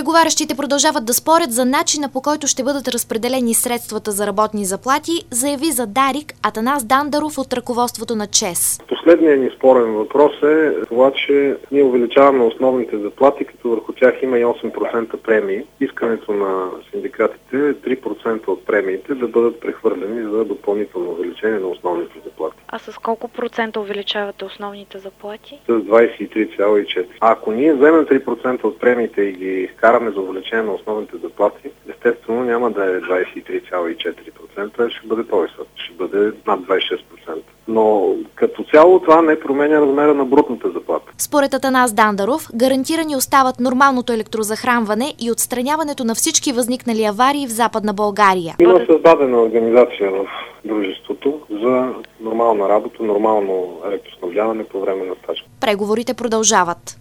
Преговарящите продължават да спорят за начина, по който ще бъдат разпределени средствата за работни заплати, заяви за Дарик Атанас Дандаров от ръководството на ЧЕЗ. Последният ни спорен въпрос е това, че ние увеличаваме основните заплати, като върху тях има и 8% премии. Искането на синдикатите е 3% от премиите да бъдат прехвърлени за допълнително увеличение на основните заплати. А с колко процента увеличавате основните заплати? С 23,4%. А ако ние вземем 3% от премиите и ги караме за увеличение на основните заплати, естествено няма да е 23,4%, ще бъде по-висок, ще бъде над 26%. Но като цяло това не променя размера на брутната заплата. Според Атанас Дандаров, гарантирани остават нормалното електрозахранване и отстраняването на всички възникнали аварии в Западна България. Има създадена организация в дружеството за нормална работа, нормално електроснабдяване по време на стачка. Преговорите продължават.